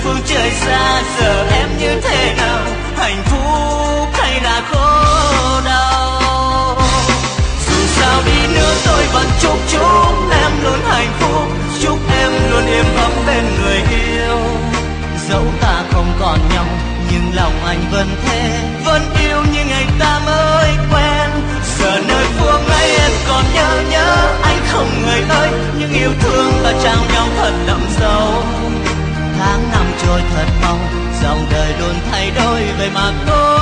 phương trời xa, giờ em như thế nào, hạnh phúc hay là khổ đau. Dù sao đi nữa tôi vẫn chúc em luôn hạnh phúc, chúc em luôn êm ấm bên người yêu. Dẫu ta không còn nhau nhưng lòng anh vẫn thế, vẫn yêu như ngày ta mới quen. Giờ nơi phương ấy em còn nhớ anh không người ơi, nhưng yêu thương ta trao nhau thật đậm sâu. Tháng năm trôi thật mau, dòng đời luôn thay đổi vậy mà tôi